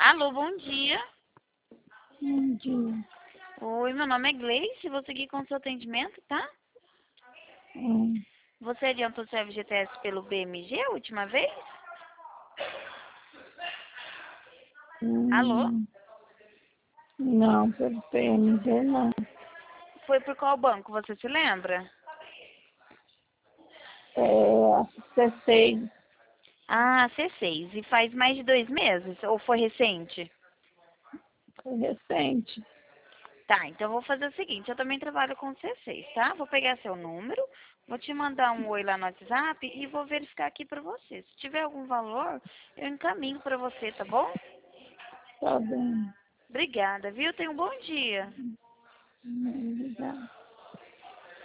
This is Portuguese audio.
Alô, bom dia. Bom dia. Oi, meu nome é Gleice, vou seguir com o seu atendimento, tá? Hum, Você adiantou seu FGTS pelo BMG a última vez? Alô? hum, não, pelo PMG não. Foi por qual banco, você se lembra? C6 Ah, C6. E faz mais de 2 meses? Ou foi recente? foi recente. Tá, então eu vou fazer o seguinte, eu também trabalho com C6, tá? Vou pegar seu número, vou te mandar um oi lá no WhatsApp e vou verificar aqui pra você. Se tiver algum valor, eu encaminho pra você, tá bom? Tá bem. Obrigada, viu? Tenha um bom dia. Obrigada.